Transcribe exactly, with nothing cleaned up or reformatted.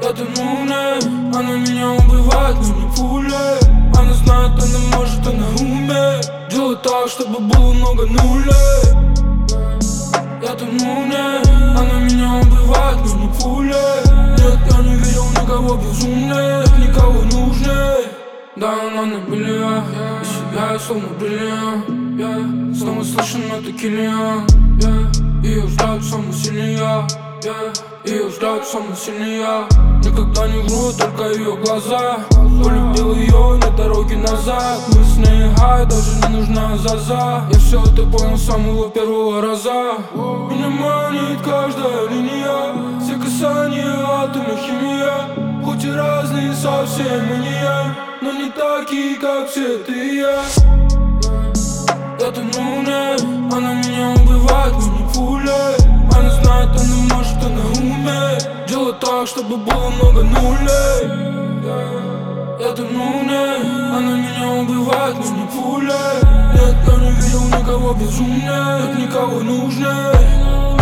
Я тону в ней, она меня убивает, но не пулей. Она знает, она может, она умеет делать так, чтобы было много нулей. Я тону в ней, она меня убивает, но не пулей. Нет, я не видел никого безумнее, никого нужнее. Да, она на миллион, и сияет словно бриллиант, yeah. Снова слышен это Киллиан, yeah. Ее ждать самый сильный я, yeah. Ее ждать самый сильный я. Никогда не вру, только ее глаза. Полюбил ее на дороге назад. Мы с ней хай, даже не нужна заза. Я все это понял с самого первого раза. Меня манит каждая линия, все касания, атомы, химия. Хоть и разные совсем они, но не такие, как все ты и я. Я тону в ней, она меня убивает, но не пулей. Она знает, она может, она умеет делать так, чтобы было много нулей. Я тону в ней, она меня убивает, но не пулей. Нет, я не видел никого безумнее, нет никого нужнее.